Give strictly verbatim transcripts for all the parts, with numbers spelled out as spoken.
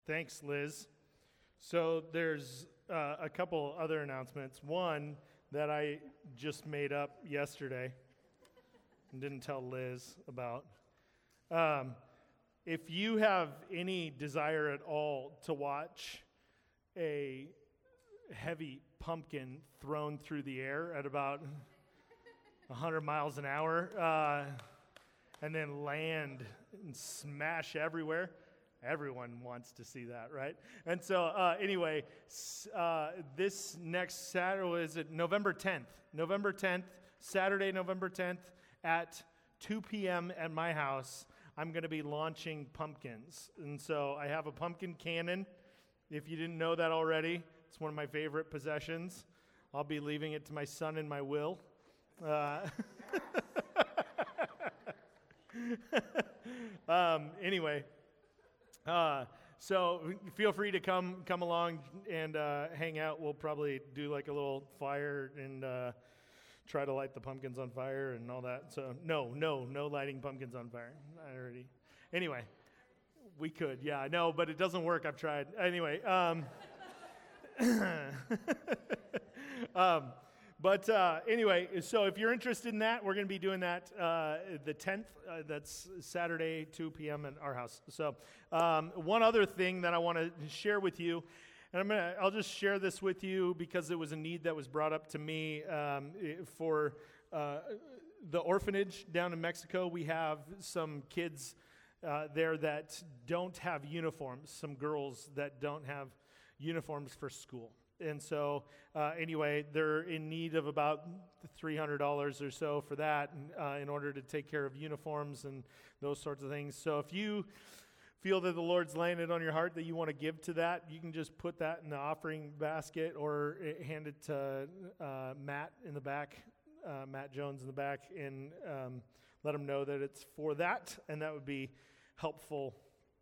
Thanks, Liz. So there's uh, a couple other announcements. One that I just made up yesterday and didn't tell Liz about. Um, if you have any desire at all to watch a heavy pumpkin thrown through the air at about one hundred miles an hour uh, and then land and smash everywhere, everyone wants to see that, right? And so, uh, anyway, uh, this next Saturday, is it November tenth? November tenth, Saturday, November tenth, at two p.m. at my house, I'm going to be launching pumpkins. And so I have a pumpkin cannon. If you didn't know that already, it's one of my favorite possessions. I'll be leaving it to my son in my will. Uh, um, anyway. Uh, so feel free to come come along and uh, hang out. We'll probably do like a little fire and uh, try to light the pumpkins on fire and all that. So no, no, no lighting pumpkins on fire. I already. Anyway, we could, yeah, I know, but it doesn't work. I've tried. Anyway, um, um, but uh, anyway, so if you're interested in that, we're going to be doing that uh, the tenth. Uh, that's Saturday, two p.m. at our house. So um, one other thing that I want to share with you, and I'm gonna, I'll just share this with you because it was a need that was brought up to me um, for uh, the orphanage down in Mexico. We have some kids uh, there that don't have uniforms, some girls that don't have uniforms for school. And so, uh, anyway, they're in need of about three hundred dollars or so for that uh, in order to take care of uniforms and those sorts of things. So if you feel that the Lord's laying it on your heart that you want to give to that, you can just put that in the offering basket or hand it to uh, Matt in the back, uh, Matt Jones in the back, and um, let him know that it's for that, and that would be helpful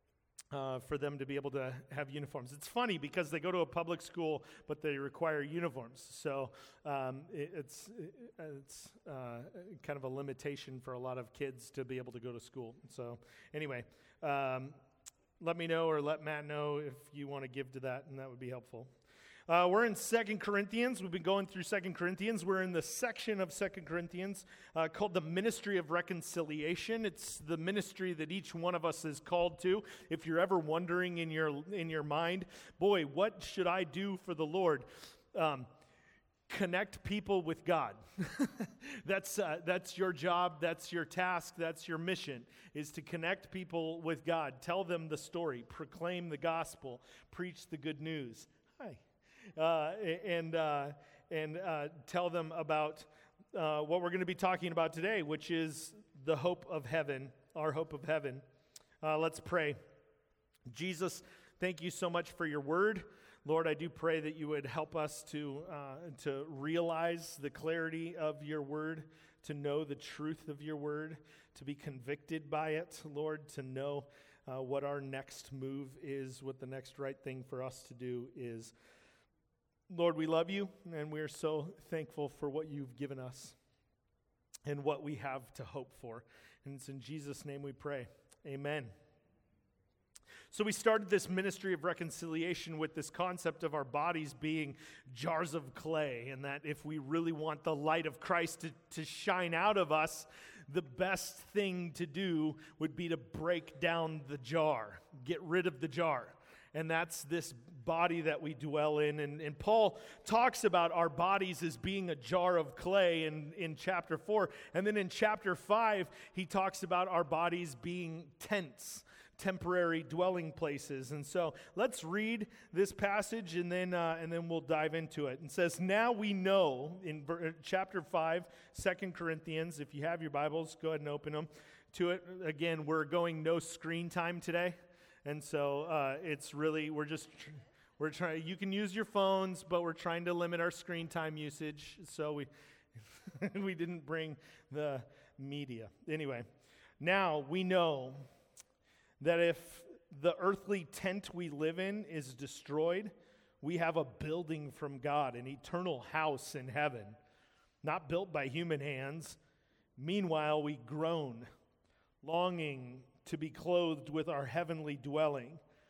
Uh, for them to be able to have uniforms. It's funny because they go to a public school, but they require uniforms. So um, it, it's it's uh, kind of a limitation for a lot of kids to be able to go to school. So anyway, um, let me know or let Matt know if you want to give to that, and that would be helpful. Uh, we're in Second Corinthians. We've been going through Second Corinthians. We're in the section of Second Corinthians uh, called the Ministry of Reconciliation. It's the ministry that each one of us is called to. If you're ever wondering in your in your mind, boy, what should I do for the Lord? Um, connect people with God. that's uh, that's your job. That's your task. That's your mission, is to connect people with God. Tell them the story. Proclaim the gospel. Preach the good news. Hi. Uh, and uh, and uh, tell them about uh, what we're going to be talking about today, which is the hope of heaven, our hope of heaven. Uh, let's pray. Jesus, thank you so much for your word. Lord, I do pray that you would help us to uh, to realize the clarity of your word, to know the truth of your word, to be convicted by it, Lord, to know uh, what our next move is, what the next right thing for us to do is. Lord, we love you, and we're so thankful for what you've given us and what we have to hope for. And it's in Jesus' name we pray. Amen. So we started this ministry of reconciliation with this concept of our bodies being jars of clay, and that if we really want the light of Christ to, to shine out of us, the best thing to do would be to break down the jar, get rid of the jar. And that's this body that we dwell in. And, and Paul talks about our bodies as being a jar of clay in, in chapter four. And then in chapter five, he talks about our bodies being tents, temporary dwelling places. And so let's read this passage, and then uh, and then we'll dive into it. It says, now we know, in ver- chapter five, Second Corinthians, if you have your Bibles, go ahead and open them to it. Again, we're going no screen time today. And so uh, it's really, we're just, tr- we're trying, you can use your phones, but we're trying to limit our screen time usage. So we, we didn't bring the media. Anyway, now we know that if the earthly tent we live in is destroyed, we have a building from God, an eternal house in heaven, not built by human hands. Meanwhile, we groan, longing to be clothed with our heavenly dwelling,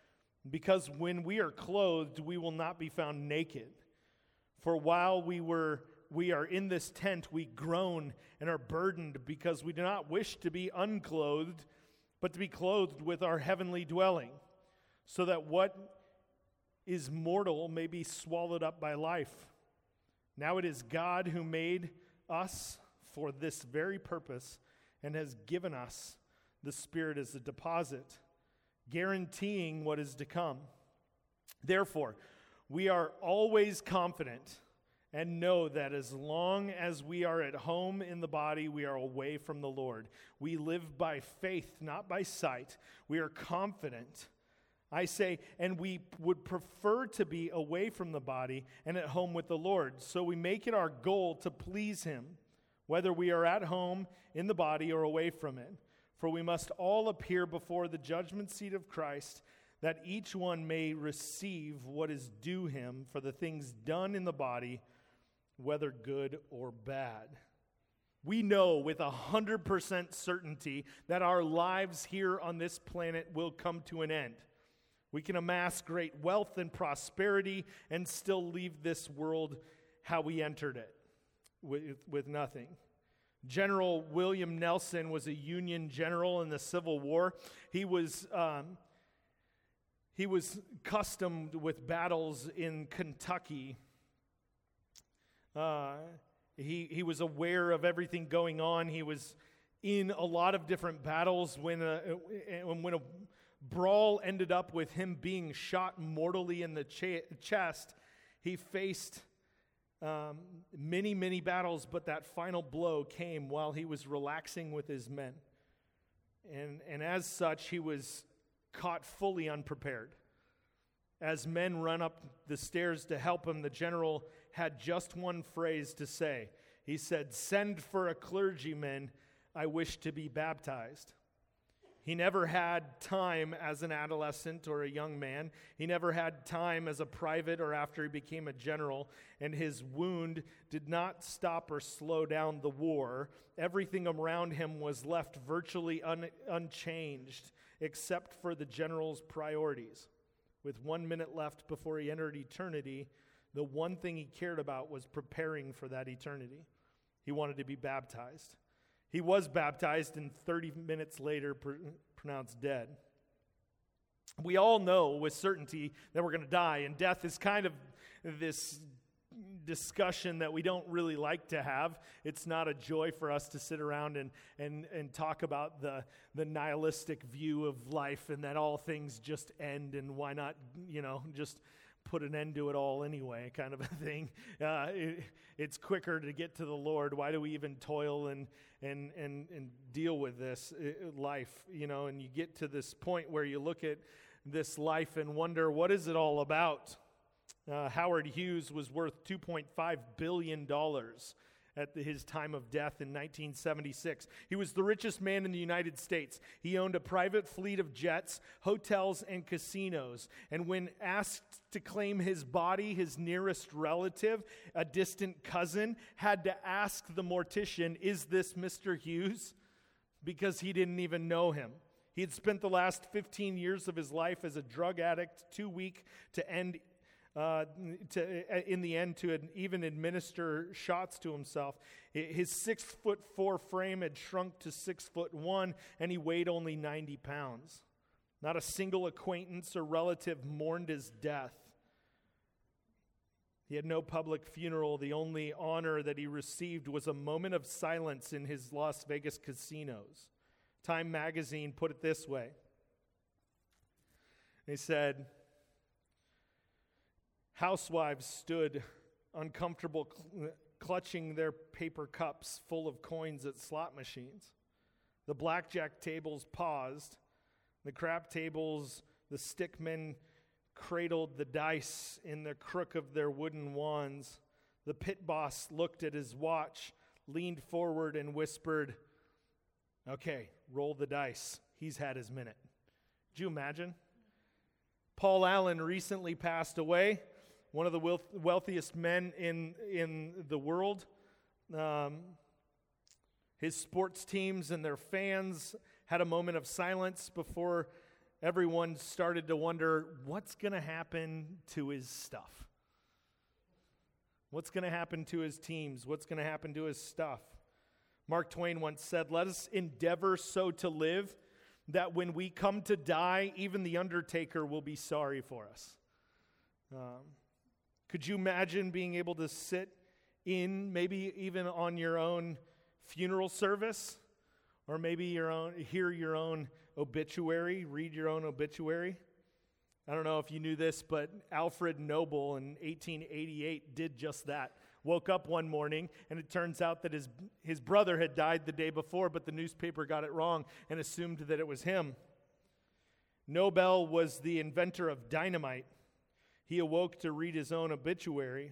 because when we are clothed, we will not be found naked. For while we were we are in this tent, we groan and are burdened because we do not wish to be unclothed, but to be clothed with our heavenly dwelling, so that what is mortal may be swallowed up by life. Now it is God who made us for this very purpose and has given us the Spirit as a deposit, guaranteeing what is to come. Therefore, we are always confident and know that as long as we are at home in the body, we are away from the Lord. We live by faith, not by sight. We are confident, I say, and we would prefer to be away from the body and at home with the Lord. So we make it our goal to please Him, whether we are at home in the body or away from it. For we must all appear before the judgment seat of Christ, that each one may receive what is due him for the things done in the body, whether good or bad. We know with a hundred percent certainty that our lives here on this planet will come to an end. We can amass great wealth and prosperity and still leave this world how we entered it, with, with nothing. General William Nelson was a Union general in the Civil War. He was um, he was accustomed with battles in Kentucky. Uh, he he was aware of everything going on. He was in a lot of different battles. When a when a brawl ended up with him being shot mortally in the ch- chest, he faced um, many many battles. But that final blow came while he was relaxing with his men, and and as such, he was caught fully unprepared. As men run up the stairs to help him, the general had just one phrase to say. He said, "Send for a clergyman, I wish to be baptized." He never had time as an adolescent or a young man. He never had time as a private or after he became a general, and his wound did not stop or slow down the war. Everything around him was left virtually un- unchanged, except for the general's priorities. With one minute left before he entered eternity, the one thing he cared about was preparing for that eternity. He wanted to be baptized. He was baptized and thirty minutes later pr- pronounced dead. We all know with certainty that we're going to die, and death is kind of this discussion that we don't really like to have. It's not a joy for us to sit around and and and talk about the the nihilistic view of life and that all things just end, and why not, you know, just put an end to it all anyway, kind of a thing. Uh, it, it's quicker to get to the Lord. Why do we even toil and and and and deal with this uh, life, you know? And you get to this point where you look at this life and wonder, what is it all about? Uh, Howard Hughes was worth two point five billion dollars at the, his time of death in nineteen seventy-six. He was the richest man in the United States. He owned a private fleet of jets, hotels, and casinos. And when asked to claim his body, his nearest relative, a distant cousin, had to ask the mortician, "Is this Mister Hughes?" Because he didn't even know him. He had spent the last fifteen years of his life as a drug addict, too weak to end Uh, to, in the end, to ad- even administer shots to himself. His six foot four frame had shrunk to six foot one, and he weighed only ninety pounds. Not a single acquaintance or relative mourned his death. He had no public funeral. The only honor that he received was a moment of silence in his Las Vegas casinos. Time magazine put it this way. They said, housewives stood uncomfortable, cl- clutching their paper cups full of coins at slot machines. The blackjack tables paused. The crap tables, the stickmen cradled the dice in the crook of their wooden wands. The pit boss looked at his watch, leaned forward, and whispered, "Okay, roll the dice. He's had his minute." Did you imagine? Paul Allen recently passed away. One of the wealth, wealthiest men in in the world. Um, his sports teams and their fans had a moment of silence before everyone started to wonder, what's going to happen to his stuff? What's going to happen to his teams? What's going to happen to his stuff? Mark Twain once said, "Let us endeavor so to live that when we come to die, even the undertaker will be sorry for us." Um, could you imagine being able to sit in, maybe even on your own funeral service, or maybe your own, hear your own obituary, read your own obituary? I don't know if you knew this, but Alfred Nobel in eighteen eighty-eight did just that. Woke up one morning, and it turns out that his, his brother had died the day before, but the newspaper got it wrong and assumed that it was him. Nobel was the inventor of dynamite. He awoke to read his own obituary.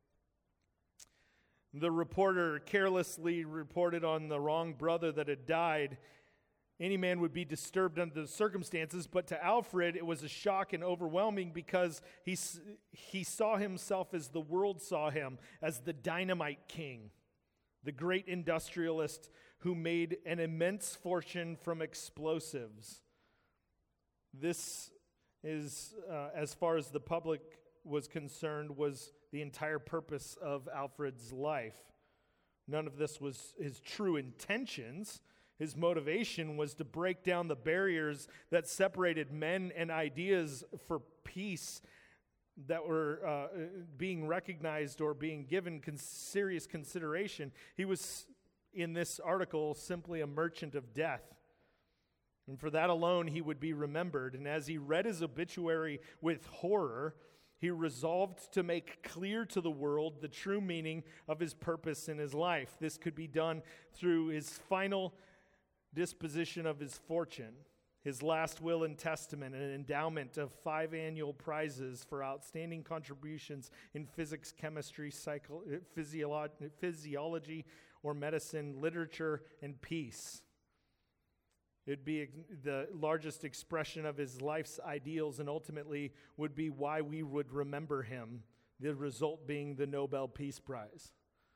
The reporter carelessly reported on the wrong brother that had died. Any man would be disturbed under the circumstances, but to Alfred it was a shock and overwhelming because he, he saw himself as the world saw him, as the dynamite king, the great industrialist who made an immense fortune from explosives. This is, uh, as far as the public was concerned, was the entire purpose of Alfred's life. None of this was his true intentions. His motivation was to break down the barriers that separated men and ideas for peace that were uh, being recognized or being given con- serious consideration. He was, in this article, simply a merchant of death. And for that alone, he would be remembered. And as he read his obituary with horror, he resolved to make clear to the world the true meaning of his purpose in his life. This could be done through his final disposition of his fortune, his last will and testament, and an endowment of five annual prizes for outstanding contributions in physics, chemistry, psycho- physiolo- physiology, or medicine, literature, and peace. It'd be the largest expression of his life's ideals, and ultimately would be why we would remember him, the result being the Nobel Peace Prize.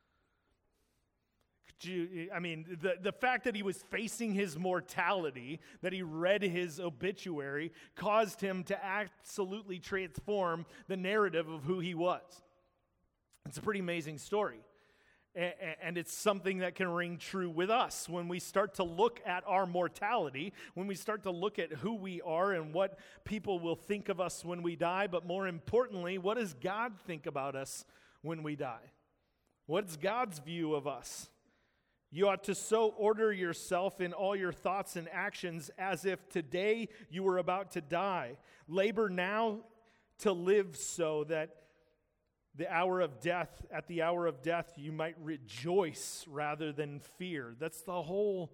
Could you, I mean, the, the fact that he was facing his mortality, that he read his obituary, caused him to absolutely transform the narrative of who he was. It's a pretty amazing story. And it's something that can ring true with us when we start to look at our mortality, when we start to look at who we are and what people will think of us when we die, but more importantly, what does God think about us when we die? What's God's view of us? You ought to so order yourself in all your thoughts and actions as if today you were about to die. Labor now to live so that the hour of death, at the hour of death, you might rejoice rather than fear. That's the whole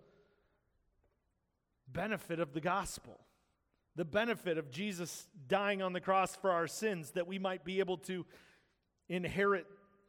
benefit of the gospel. The benefit of Jesus dying on the cross for our sins, that we might be able to inherit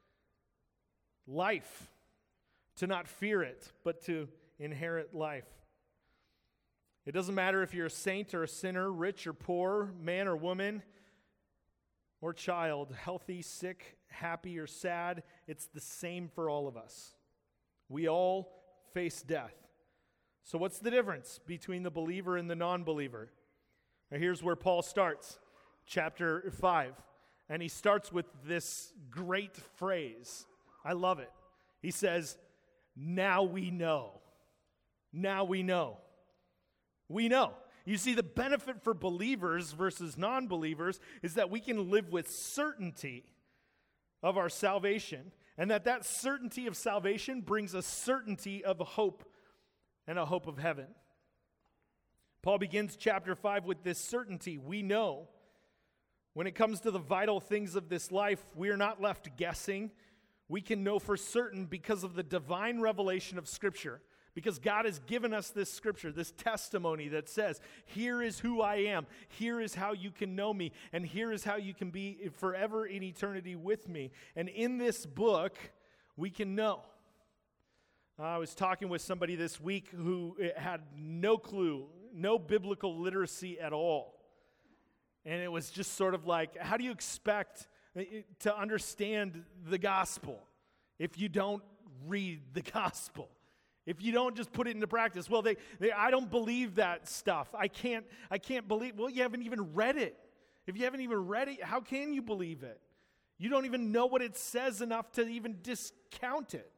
life, to not fear it, but to inherit life. It doesn't matter if you're a saint or a sinner, rich or poor, man or woman, or child, healthy, sick, happy, or sad. It's the same for all of us. We all face death. So what's the difference between the believer and the non-believer? Now here's where Paul starts, chapter five. And he starts with this great phrase. I love it. He says, now we know. Now we know. We know. You see, the benefit for believers versus non-believers is that we can live with certainty of our salvation, and that that certainty of salvation brings a certainty of hope and a hope of heaven. Paul begins chapter five with this certainty. We know. When it comes to the vital things of this life, we are not left guessing. We can know for certain because of the divine revelation of Scripture. Because God has given us this scripture, this testimony that says, here is who I am, here is how you can know me, and here is how you can be forever in eternity with me. And in this book, we can know. I was talking with somebody this week who had no clue, no biblical literacy at all. And it was just sort of like, how do you expect to understand the gospel if you don't read the gospel? If you don't just put it into practice, well, they, they I don't believe that stuff. I can't, I can't believe, well, you haven't even read it. If you haven't even read it, how can you believe it? You don't even know what it says enough to even discount it.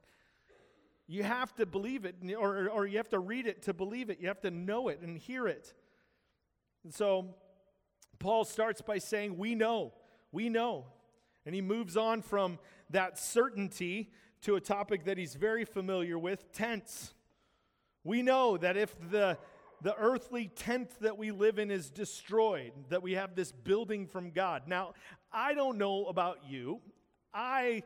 You have to believe it, or, or you have to read it to believe it. You have to know it and hear it. And so Paul starts by saying, we know, we know. And he moves on from that certainty to a topic that he's very familiar with, tents. We know that if the, the earthly tent that we live in is destroyed, that we have this building from God. Now, I don't know about you. I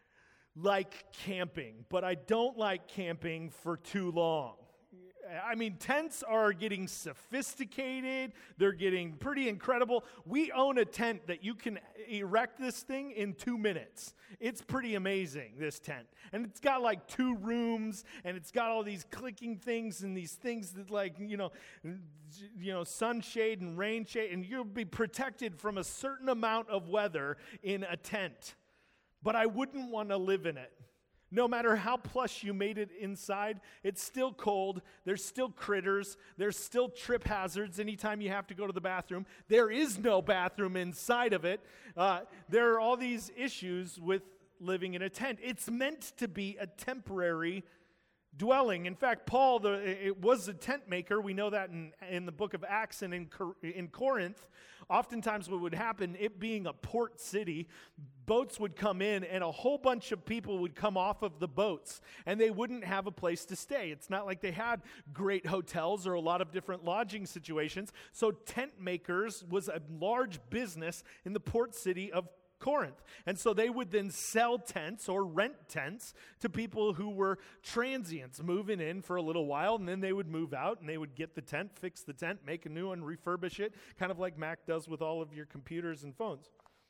like camping, but I don't like camping for too long. I mean, tents are getting sophisticated. They're getting pretty incredible. We own a tent that you can erect this thing in two minutes. It's pretty amazing, this tent. And it's got like two rooms, and it's got all these clicking things and these things that like, you know, you know, sunshade and rain shade, and you'll be protected from a certain amount of weather in a tent. But I wouldn't want to live in it. No matter how plush you made it inside, it's still cold. There's still critters. There's still trip hazards anytime you have to go to the bathroom. There is no bathroom inside of it. Uh, there are all these issues with living in a tent. It's meant to be a temporary dwelling. In fact, Paul the, it was a tent maker. We know that in, in the book of Acts and in, in Corinth. Oftentimes what would happen, it being a port city, boats would come in and a whole bunch of people would come off of the boats and they wouldn't have a place to stay. It's not like they had great hotels or a lot of different lodging situations. So tent makers was a large business in the port city of Corinth. And so they would then sell tents or rent tents to people who were transients moving in for a little while, and then they would move out and they would get the tent, fix the tent, make a new one, refurbish it, kind of like Mac does with all of your computers and phones.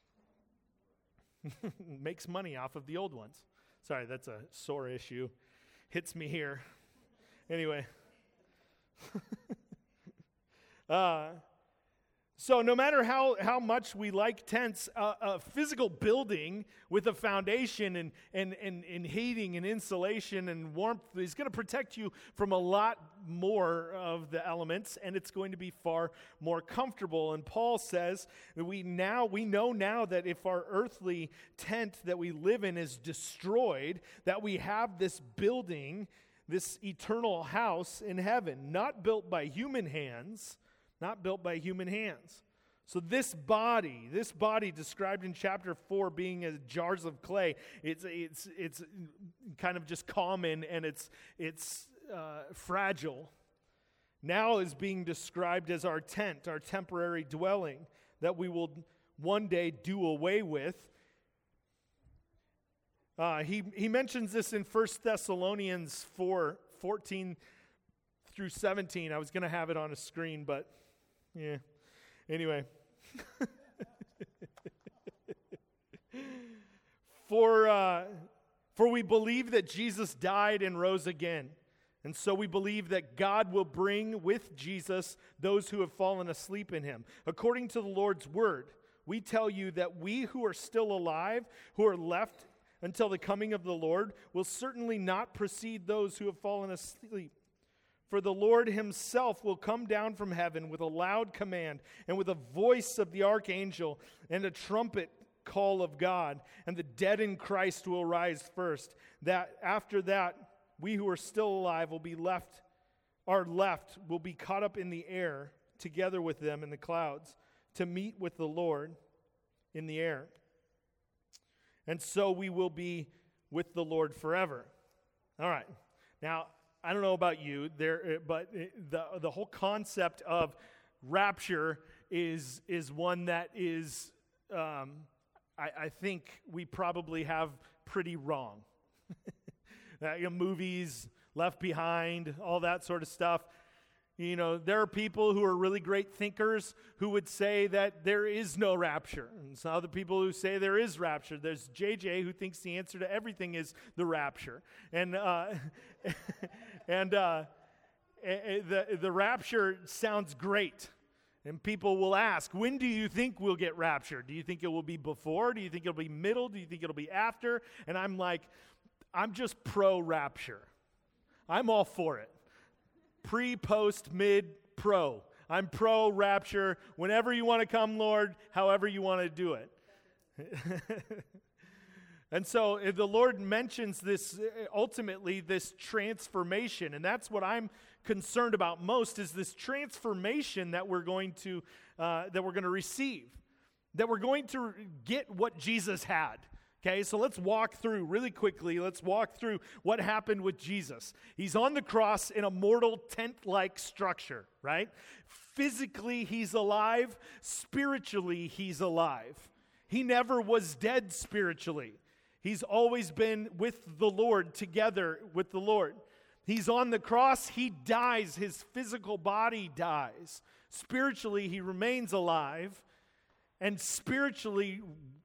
Makes money off of the old ones. Sorry, that's a sore issue. Hits me here. Anyway. uh So no matter how, how much we like tents, uh, a physical building with a foundation and, and, and, and heating and insulation and warmth is going to protect you from a lot more of the elements, and it's going to be far more comfortable. And Paul says that we now we know now that if our earthly tent that we live in is destroyed, that we have this building, this eternal house in heaven, not built by human hands, Not built by human hands. So this body, this body described in chapter four being as jars of clay, it's it's it's kind of just common and it's it's uh, fragile. Now is being described as our tent, our temporary dwelling that we will one day do away with. Uh, he he mentions this in First Thessalonians four, fourteen through seventeen. I was going to have it on a screen, but yeah. Anyway. for, uh, for we believe that Jesus died and rose again. And so we believe that God will bring with Jesus those who have fallen asleep in him. According to the Lord's word, we tell you that we who are still alive, who are left until the coming of the Lord, will certainly not precede those who have fallen asleep. For the Lord himself will come down from heaven with a loud command and with a voice of the archangel and a trumpet call of God, and the dead in Christ will rise first. That after that, we who are still alive will be left, are left, will be caught up in the air together with them in the clouds to meet with the Lord in the air. And so we will be with the Lord forever. All right. Now, I don't know about you, there, but the the whole concept of rapture is is one that is, um, I, I think we probably have pretty wrong. uh, you know, movies, Left Behind, all that sort of stuff. You know, there are people who are really great thinkers who would say that there is no rapture. And some other people who say there is rapture. There's J J who thinks the answer to everything is the rapture. And uh, and uh, the, the rapture sounds great. And people will ask, when do you think we'll get raptured? Do you think it will be before? Do you think it'll be middle? Do you think it'll be after? And I'm like, I'm just pro-rapture. I'm all for it. Pre, post, mid, pro. I'm pro rapture. Whenever you want to come, Lord, however you want to do it. And so if the Lord mentions this, ultimately this transformation, and that's what I'm concerned about most, is this transformation that we're going to uh, that we're going to receive, that we're going to get what Jesus had. Okay, so let's walk through really quickly. Let's walk through what happened with Jesus. He's on the cross in a mortal tent-like structure, right? Physically, he's alive. Spiritually, he's alive. He never was dead spiritually. He's always been with the Lord, together with the Lord. He's on the cross. He dies. His physical body dies. Spiritually, he remains alive, and spiritually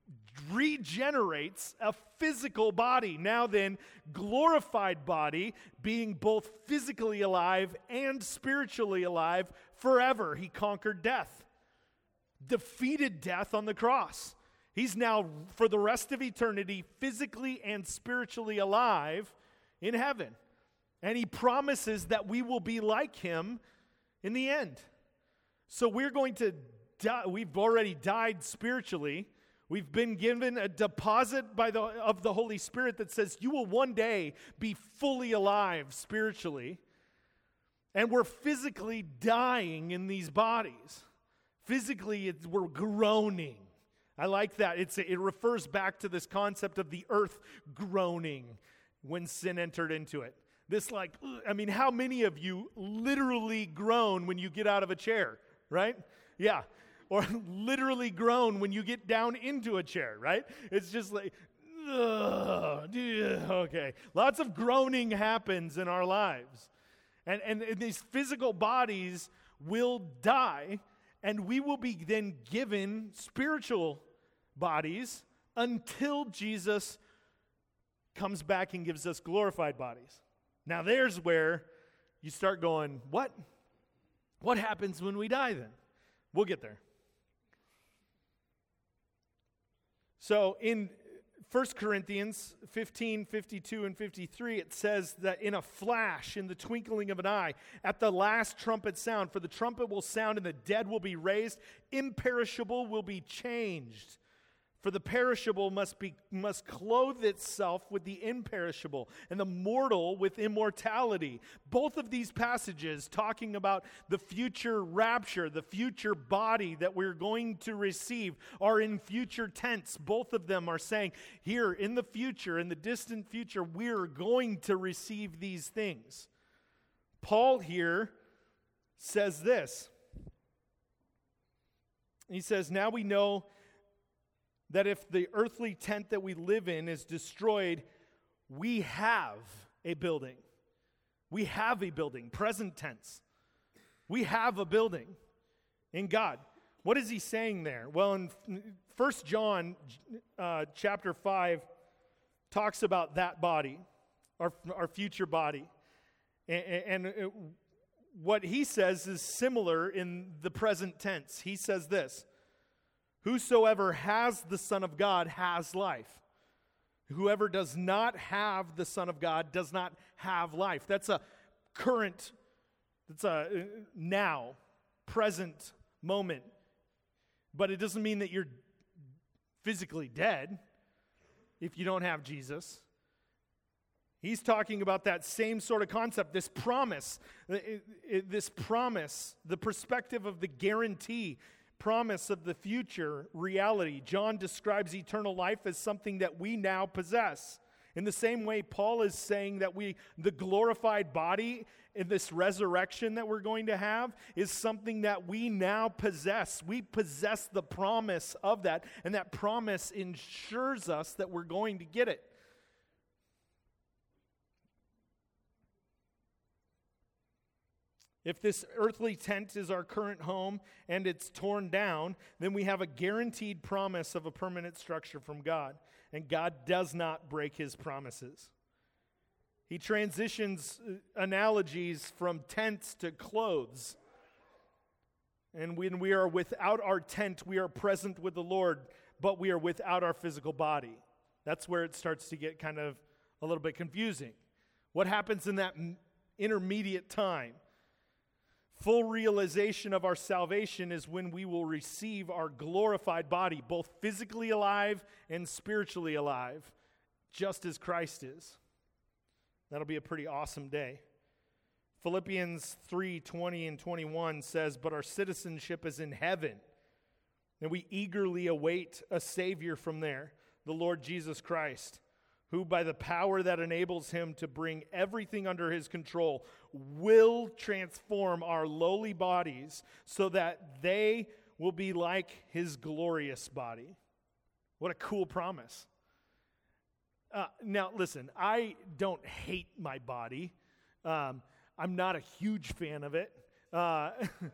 regenerates a physical body. Now then, glorified body, being both physically alive and spiritually alive forever. He conquered death, defeated death on the cross. He's now, for the rest of eternity, physically and spiritually alive in heaven. And he promises that we will be like him in the end. So we're going to die. We've already died spiritually. We've been given a deposit by the of the Holy Spirit that says you will one day be fully alive spiritually. And we're physically dying in these bodies. Physically, it's, we're groaning. I like that. It's, it refers back to this concept of the earth groaning when sin entered into it. This like, I mean, how many of you literally groan when you get out of a chair, right? Yeah. Or literally groan when you get down into a chair, right? It's just like, ugh, okay. Lots of groaning happens in our lives. And, and, and these physical bodies will die, and we will be then given spiritual bodies until Jesus comes back and gives us glorified bodies. Now there's where you start going, what? What happens when we die then? We'll get there. So in First Corinthians fifteen, fifty-two, and fifty-three, it says that in a flash, in the twinkling of an eye, at the last trumpet sound, for the trumpet will sound and the dead will be raised, imperishable will be changed. For the perishable must be must clothe itself with the imperishable, and the mortal with immortality. Both of these passages talking about the future rapture, the future body that we're going to receive, are in future tense. Both of them are saying, here in the future, in the distant future, we're going to receive these things. Paul here says this. He says, now we know that if the earthly tent that we live in is destroyed, we have a building. We have a building, present tense. We have a building in God. What is he saying there? Well, in First John uh, chapter five talks about that body, our, our future body. And, and it, what he says is similar in the present tense. He says this, whosoever has the Son of God has life. Whoever does not have the Son of God does not have life. That's a current, that's a now, present moment. But it doesn't mean that you're physically dead if you don't have Jesus. He's talking about that same sort of concept, this promise, this promise, the perspective of the guarantee, promise of the future reality. John describes eternal life as something that we now possess. In the same way, Paul is saying that we, the glorified body in this resurrection that we're going to have, is something that we now possess. We possess the promise of that, and that promise ensures us that we're going to get it. If this earthly tent is our current home and it's torn down, then we have a guaranteed promise of a permanent structure from God. And God does not break his promises. He transitions analogies from tents to clothes. And when we are without our tent, we are present with the Lord, but we are without our physical body. That's where it starts to get kind of a little bit confusing. What happens in that intermediate time. Full realization of our salvation is when we will receive our glorified body, both physically alive and spiritually alive, just as Christ is. That'll be a pretty awesome day. Philippians three twenty and twenty-one says, "But our citizenship is in heaven, and we eagerly await a Savior from there, the Lord Jesus Christ, who by the power that enables him to bring everything under his control will transform our lowly bodies so that they will be like his glorious body." What a cool promise. Uh, now, listen, I don't hate my body. Um, I'm not a huge fan of it. Uh,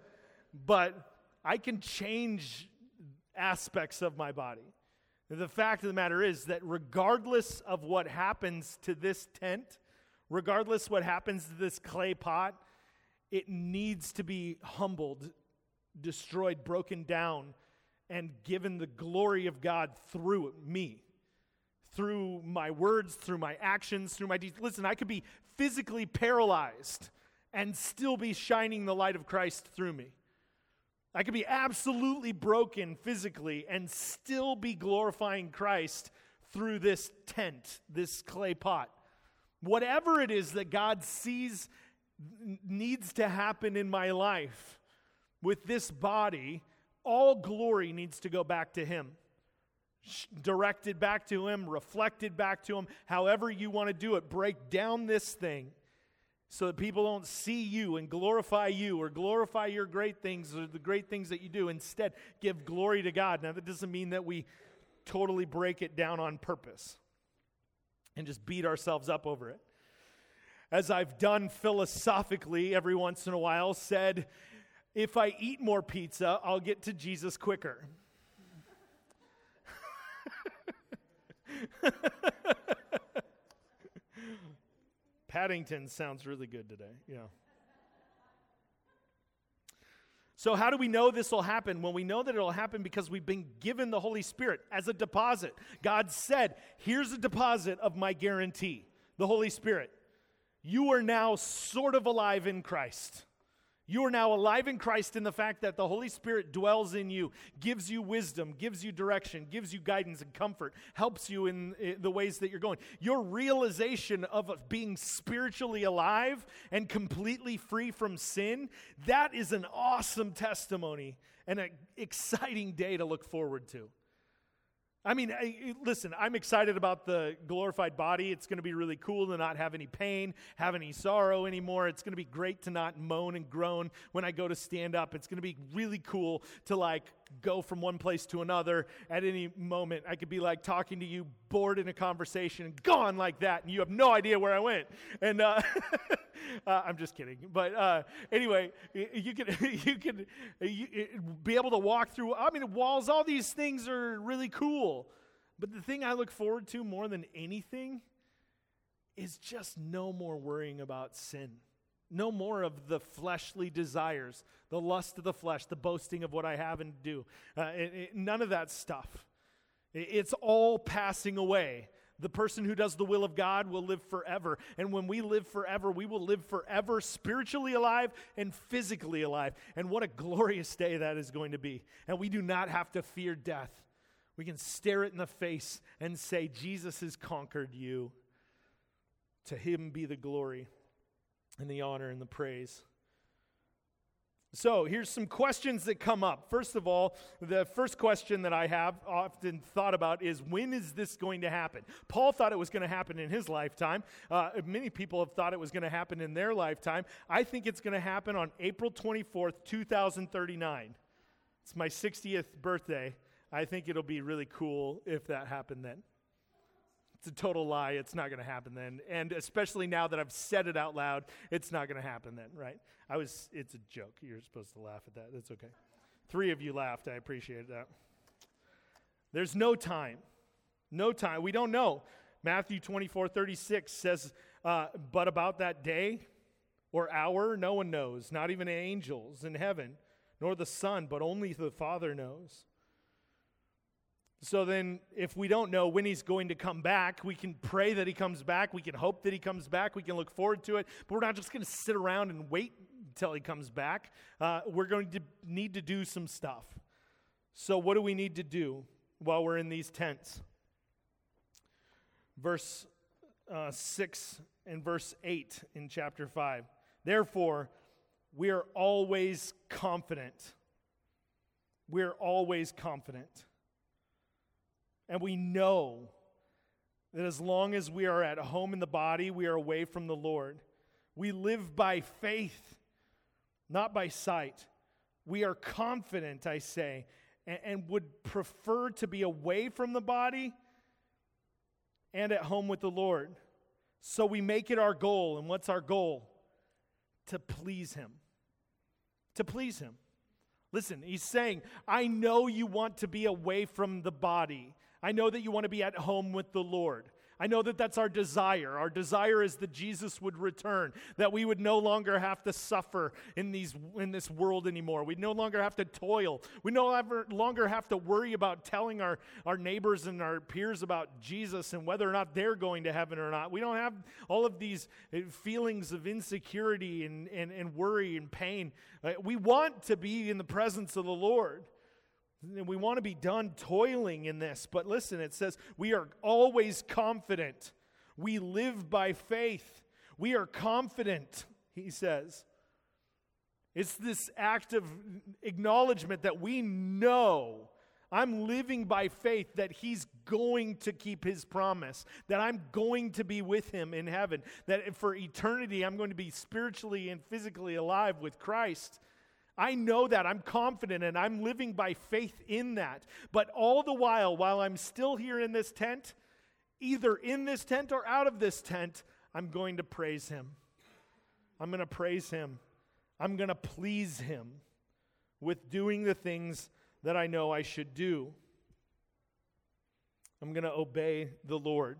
but I can change aspects of my body. The fact of the matter is that regardless of what happens to this tent, regardless what happens to this clay pot, it needs to be humbled, destroyed, broken down, and given the glory of God through me, through my words, through my actions, through my deeds. Listen, I could be physically paralyzed and still be shining the light of Christ through me. I could be absolutely broken physically and still be glorifying Christ through this tent, this clay pot. Whatever it is that God sees needs to happen in my life with this body, all glory needs to go back to him. Directed back to him, reflected back to him, however you want to do it. Break down this thing so that people don't see you and glorify you or glorify your great things or the great things that you do. Instead, give glory to God. Now, that doesn't mean that we totally break it down on purpose and just beat ourselves up over it. As I've done philosophically every once in a while, said, if I eat more pizza, I'll get to Jesus quicker. Paddington sounds really good today, yeah. So how do we know this will happen? Well, we know that it will happen because we've been given the Holy Spirit as a deposit. God said, here's a deposit of my guarantee, the Holy Spirit. You are now sort of alive in Christ. You are now alive in Christ in the fact that the Holy Spirit dwells in you, gives you wisdom, gives you direction, gives you guidance and comfort, helps you in the ways that you're going. Your realization of being spiritually alive and completely free from sin, that is an awesome testimony and an exciting day to look forward to. I mean, I, listen, I'm excited about the glorified body. It's going to be really cool to not have any pain, have any sorrow anymore. It's going to be great to not moan and groan when I go to stand up. It's going to be really cool to like go from one place to another at any moment. I could be like talking to you, bored in a conversation, and gone like that, and you have no idea where I went. And uh, uh, I'm just kidding. But uh, anyway, you can you can you, be able to walk through. I mean, walls. All these things are really cool. But the thing I look forward to more than anything is just no more worrying about sin. No more of the fleshly desires, the lust of the flesh, the boasting of what I have and do. Uh, it, it, none of that stuff. It, it's all passing away. The person who does the will of God will live forever. And when we live forever, we will live forever spiritually alive and physically alive. And what a glorious day that is going to be. And we do not have to fear death. We can stare it in the face and say, Jesus has conquered you. To him be the glory and the honor and the praise. So here's some questions that come up. First of all, the first question that I have often thought about is, when is this going to happen? Paul thought it was going to happen in his lifetime. Uh, many people have thought it was going to happen in their lifetime. I think it's going to happen on April twenty-fourth, two thousand thirty-nine. It's my sixtieth birthday. I think it'll be really cool if that happened then. It's a total lie. It's not going to happen then. And especially now that I've said it out loud, it's not going to happen then, right? I was, it's a joke. You're supposed to laugh at that. That's okay. Three of you laughed. I appreciate that. There's no time. No time. We don't know. Matthew twenty-four thirty-six says, uh, but about that day or hour, no one knows, not even angels in heaven, nor the Son, but only the Father knows. So then, if we don't know when he's going to come back, we can pray that he comes back. We can hope that he comes back. We can look forward to it. But we're not just going to sit around and wait until he comes back. Uh, we're going to need to do some stuff. So what do we need to do while we're in these tents? Verse uh, six and verse eight in chapter five. Therefore, we are always confident. We are always confident. And we know that as long as we are at home in the body, we are away from the Lord. We live by faith, not by sight. We are confident, I say, and, and would prefer to be away from the body and at home with the Lord. So we make it our goal. And what's our goal? To please Him. To please Him. Listen, He's saying, I know you want to be away from the body. I know that you want to be at home with the Lord. I know that that's our desire. Our desire is that Jesus would return, that we would no longer have to suffer in these in this world anymore. We no longer have to toil. We no longer have to worry about telling our, our neighbors and our peers about Jesus and whether or not they're going to heaven or not. We don't have all of these feelings of insecurity and, and, and worry and pain. We want to be in the presence of the Lord. We want to be done toiling in this. But listen, it says we are always confident. We live by faith. We are confident, he says. It's this act of acknowledgement that we know I'm living by faith that he's going to keep his promise, that I'm going to be with him in heaven, that for eternity I'm going to be spiritually and physically alive with Christ. I know that. I'm confident, and I'm living by faith in that. But all the while, while I'm still here in this tent, either in this tent or out of this tent, I'm going to praise him. I'm going to praise him. I'm going to please him with doing the things that I know I should do. I'm going to obey the Lord.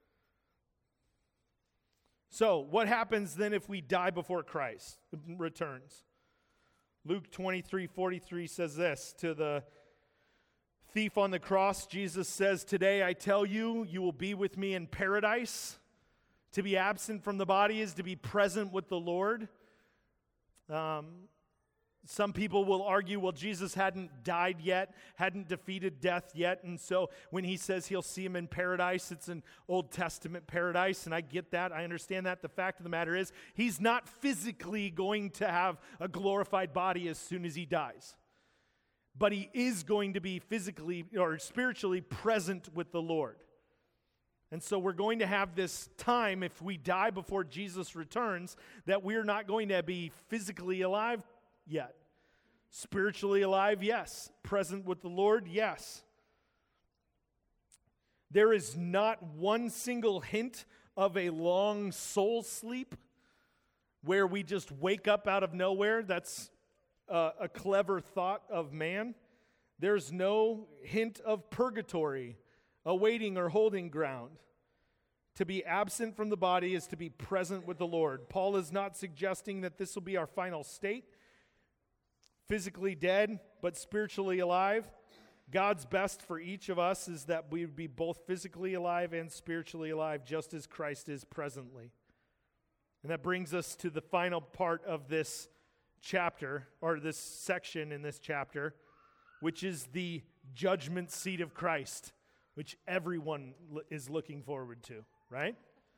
So, what happens then if we die before Christ returns? Luke twenty-three forty-three says this, to the thief on the cross, Jesus says, "Today I tell you, you will be with me in paradise." To be absent from the body is to be present with the Lord. Um, some people will argue, well, Jesus hadn't died yet, hadn't defeated death yet, and so when he says he'll see him in paradise, it's an Old Testament paradise, and I get that, I understand that. The fact of the matter is, he's not physically going to have a glorified body as soon as he dies. But he is going to be physically or spiritually present with the Lord. And so we're going to have this time, if we die before Jesus returns, that we're not going to be physically alive yet. Spiritually alive, yes. Present with the Lord, yes. There is not one single hint of a long soul sleep where we just wake up out of nowhere. That's uh, a clever thought of man. There's no hint of purgatory, awaiting or holding ground. To be absent from the body is to be present with the Lord. Paul is not suggesting that this will be our final state. Physically dead, but spiritually alive. God's best for each of us is that we would be both physically alive and spiritually alive, just as Christ is presently. And that brings us to the final part of this chapter, or this section in this chapter, which is the judgment seat of Christ, which everyone is looking forward to, right?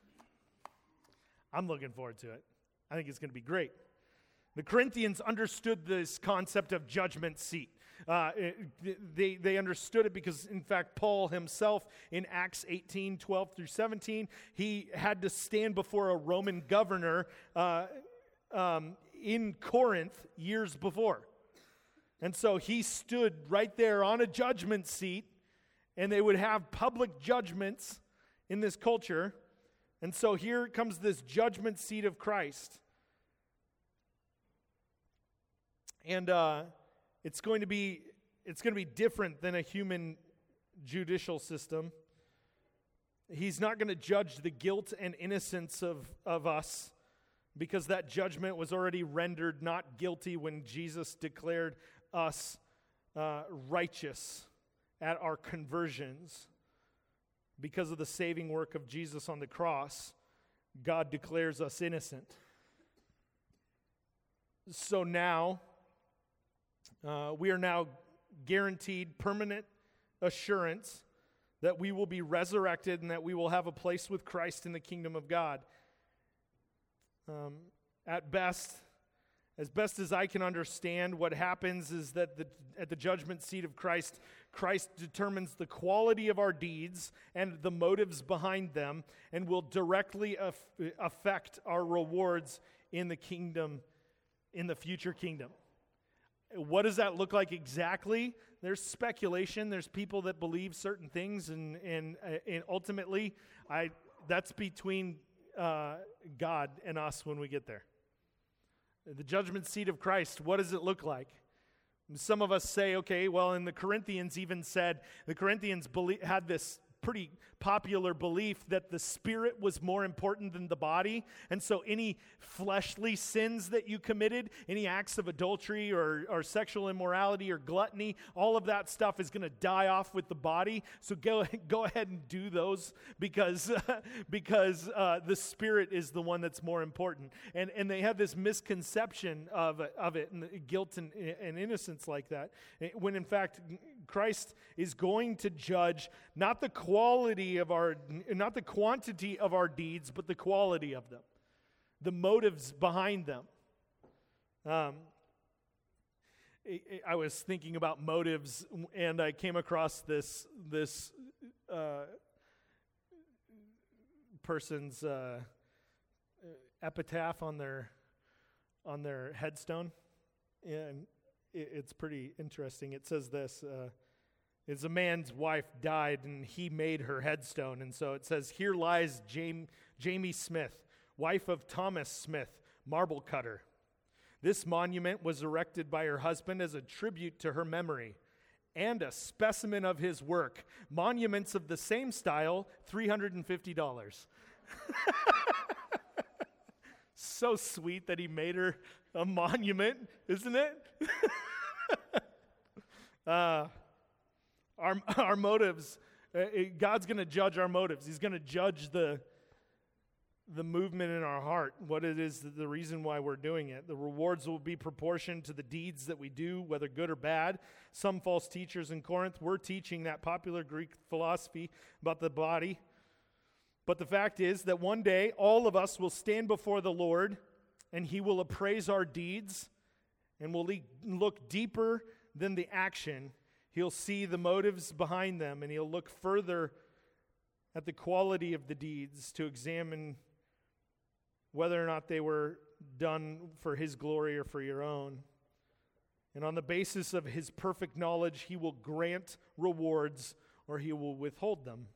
I'm looking forward to it. I think it's going to be great. The Corinthians understood this concept of judgment seat. Uh, they, they understood it because, in fact, Paul himself in Acts eighteen, twelve through seventeen, he had to stand before a Roman governor uh, um, in Corinth years before. And so he stood right there on a judgment seat, and they would have public judgments in this culture. And so here comes this judgment seat of Christ. And uh, it's going to be it's going to be different than a human judicial system. He's not going to judge the guilt and innocence of, of us, because that judgment was already rendered not guilty when Jesus declared us uh, righteous at our conversions, because of the saving work of Jesus on the cross, God declares us innocent. So now, uh, we are now guaranteed permanent assurance that we will be resurrected and that we will have a place with Christ in the kingdom of God. Um, at best, as best as I can understand, what happens is that the, at the judgment seat of Christ, Christ determines the quality of our deeds and the motives behind them, and will directly af- affect our rewards in the kingdom, in the future kingdom. What does that look like exactly? There's speculation. There's people that believe certain things, and and, uh, and ultimately, I that's between uh, God and us when we get there. The judgment seat of Christ, what does it look like? Some of us say, okay, well, and the Corinthians even said, the Corinthians belie- had this pretty popular belief that the spirit was more important than the body, and so any fleshly sins that you committed, any acts of adultery or, or sexual immorality or gluttony, all of that stuff is going to die off with the body, so go, go ahead and do those because, because uh, the spirit is the one that's more important. And, and they have this misconception of, of it, and the guilt and, and innocence like that, when in fact Christ is going to judge not the quality of our, not the quantity of our deeds, but the quality of them, the motives behind them. Um, I, I was thinking about motives, and I came across this this uh, person's uh, epitaph on their on their headstone, and it's pretty interesting. It says this, uh, it's a man's wife died and he made her headstone. And so it says, here lies Jamie, Jamie Smith, wife of Thomas Smith, marble cutter. This monument was erected by her husband as a tribute to her memory and a specimen of his work. Monuments of the same style, three hundred fifty dollars. So sweet that he made her a monument, isn't it? uh, our our motives, uh, God's going to judge our motives. He's going to judge the the movement in our heart, what it is, the reason why we're doing it. The rewards will be proportioned to the deeds that we do, whether good or bad. Some false teachers in Corinth were teaching that popular Greek philosophy about the body. But the fact is that one day all of us will stand before the Lord, and he will appraise our deeds, and will le- look deeper than the action. He'll see the motives behind them, and he'll look further at the quality of the deeds to examine whether or not they were done for his glory or for your own. And on the basis of his perfect knowledge, he will grant rewards or he will withhold them.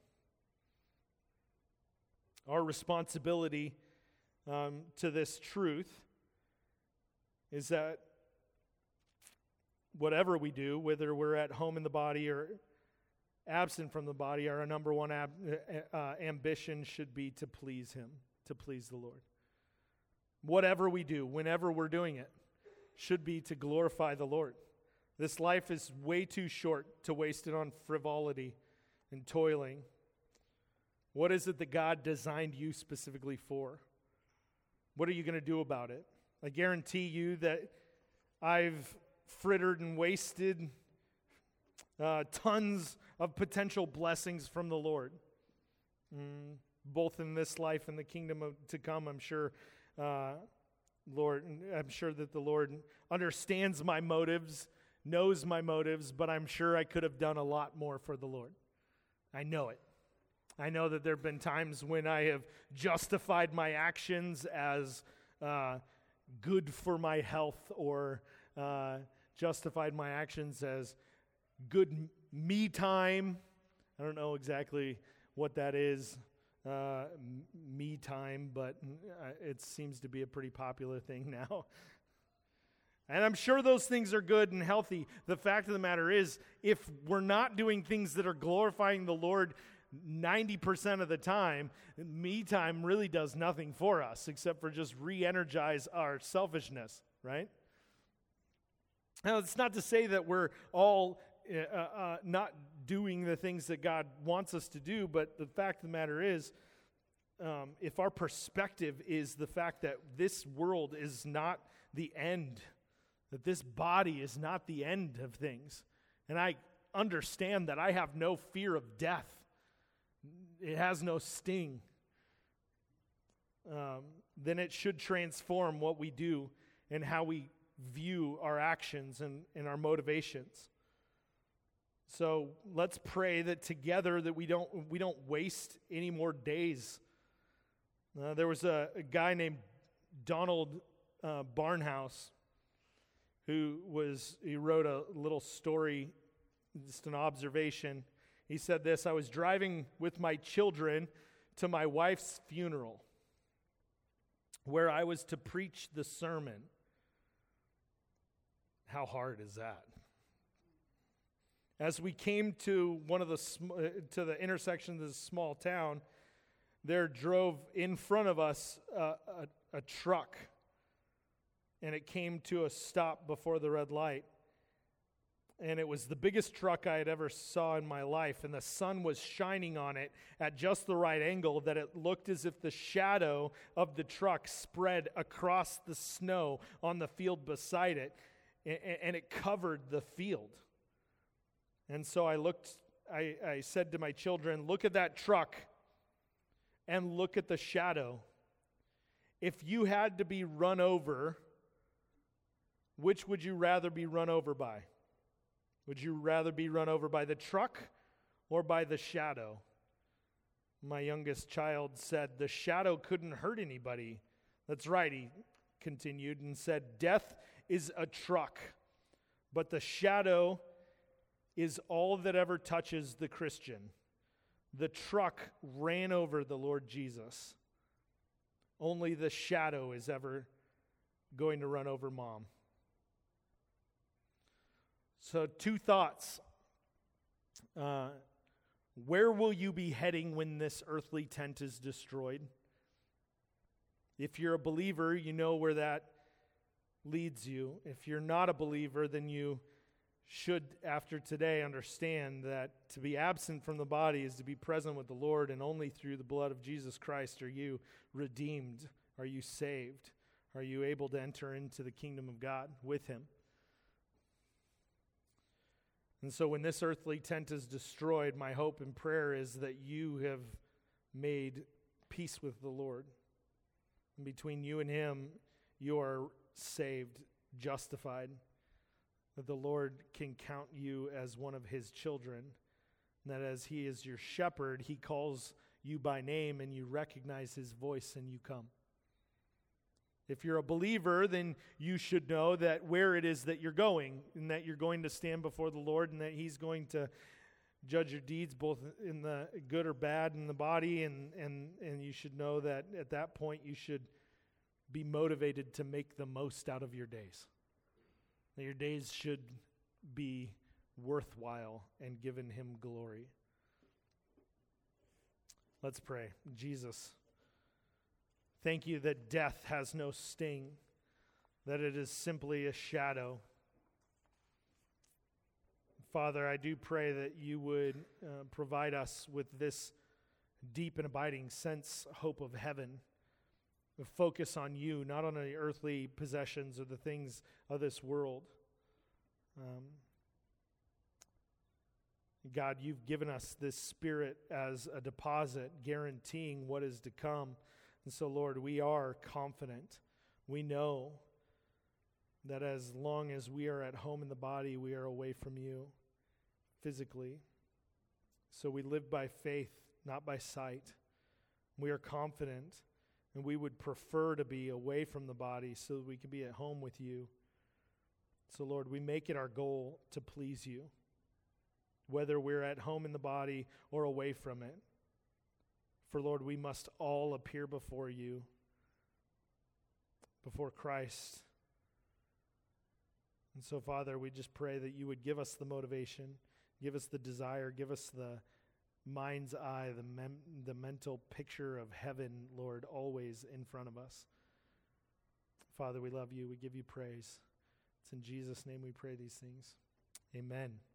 Our responsibility um, to this truth is that whatever we do, whether we're at home in the body or absent from the body, our number one ab- uh, ambition should be to please him, to please the Lord. Whatever we do, whenever we're doing it, should be to glorify the Lord. This life is way too short to waste it on frivolity and toiling. What is it that God designed you specifically for? What are you going to do about it? I guarantee you that I've frittered and wasted uh, tons of potential blessings from the Lord, mm, both in this life and the kingdom of, to come. I'm sure, uh, Lord, I'm sure that the Lord understands my motives, knows my motives, but I'm sure I could have done a lot more for the Lord. I know it. I know that there have been times when I have justified my actions as uh, good for my health, or uh, justified my actions as good m- me time. I don't know exactly what that is, uh, m- me time, but uh, it seems to be a pretty popular thing now. And I'm sure those things are good and healthy. The fact of the matter is, if we're not doing things that are glorifying the Lord ninety percent of the time, me time really does nothing for us except for just re-energize our selfishness, right? Now, it's not to say that we're all uh, uh, not doing the things that God wants us to do, but the fact of the matter is, um, if our perspective is the fact that this world is not the end, that this body is not the end of things, and I understand that I have no fear of death, it has no sting, um, then it should transform what we do and how we view our actions and, and our motivations. So let's pray that together that we don't we don't waste any more days. Uh, there was a, a guy named Donald uh, Barnhouse who was he wrote a little story, just an observation. He said this: I was driving with my children to my wife's funeral, where I was to preach the sermon. How hard is that? As we came to one of the sm- to the intersection of this small town, there drove in front of us uh, a, a truck, and it came to a stop before the red light. And it was the biggest truck I had ever saw in my life, and the sun was shining on it at just the right angle that it looked as if the shadow of the truck spread across the snow on the field beside it, and, and it covered the field. And so I looked, I, I said to my children, look at that truck and look at the shadow. If you had to be run over, which would you rather be run over by? Would you rather be run over by the truck or by the shadow? My youngest child said, the shadow couldn't hurt anybody. That's right, he continued and said, death is a truck, but the shadow is all that ever touches the Christian. The truck ran over the Lord Jesus. Only the shadow is ever going to run over mom. So two thoughts. Uh, where will you be heading when this earthly tent is destroyed? If you're a believer, you know where that leads you. If you're not a believer, then you should, after today, understand that to be absent from the body is to be present with the Lord, and only through the blood of Jesus Christ are you redeemed, are you saved, are you able to enter into the kingdom of God with him. And so when this earthly tent is destroyed, my hope and prayer is that you have made peace with the Lord. And between you and him, you are saved, justified, that the Lord can count you as one of his children, and that as he is your shepherd, he calls you by name and you recognize his voice and you come. If you're a believer, then you should know that where it is that you're going, and that you're going to stand before the Lord, and that he's going to judge your deeds both in the good or bad in the body, and, and, and you should know that at that point you should be motivated to make the most out of your days. That your days should be worthwhile and given him glory. Let's pray. Jesus, thank you that death has no sting, that it is simply a shadow. Father, I do pray that you would uh, provide us with this deep and abiding sense, hope of heaven, a focus on you, not on the earthly possessions or the things of this world. Um, God, you've given us this Spirit as a deposit, guaranteeing what is to come. And so, Lord, we are confident. We know that as long as we are at home in the body, we are away from you physically. So we live by faith, not by sight. We are confident, and we would prefer to be away from the body so that we can be at home with you. So, Lord, we make it our goal to please you, whether we're at home in the body or away from it. For, Lord, we must all appear before you, before Christ. And so, Father, we just pray that you would give us the motivation, give us the desire, give us the mind's eye, the, mem- the mental picture of heaven, Lord, always in front of us. Father, we love you. We give you praise. It's in Jesus' name we pray these things. Amen.